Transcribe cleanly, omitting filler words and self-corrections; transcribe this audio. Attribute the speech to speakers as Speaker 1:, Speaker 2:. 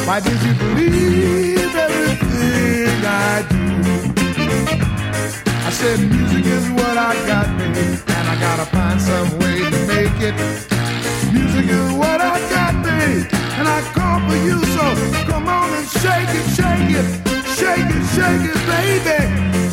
Speaker 1: Why did you believe everything I do? I said music is what I got, baby, and I gotta find some way to make it. Music is what I got, baby, and I call for you, so come on and shake it, shake it, shake it, shake it, baby.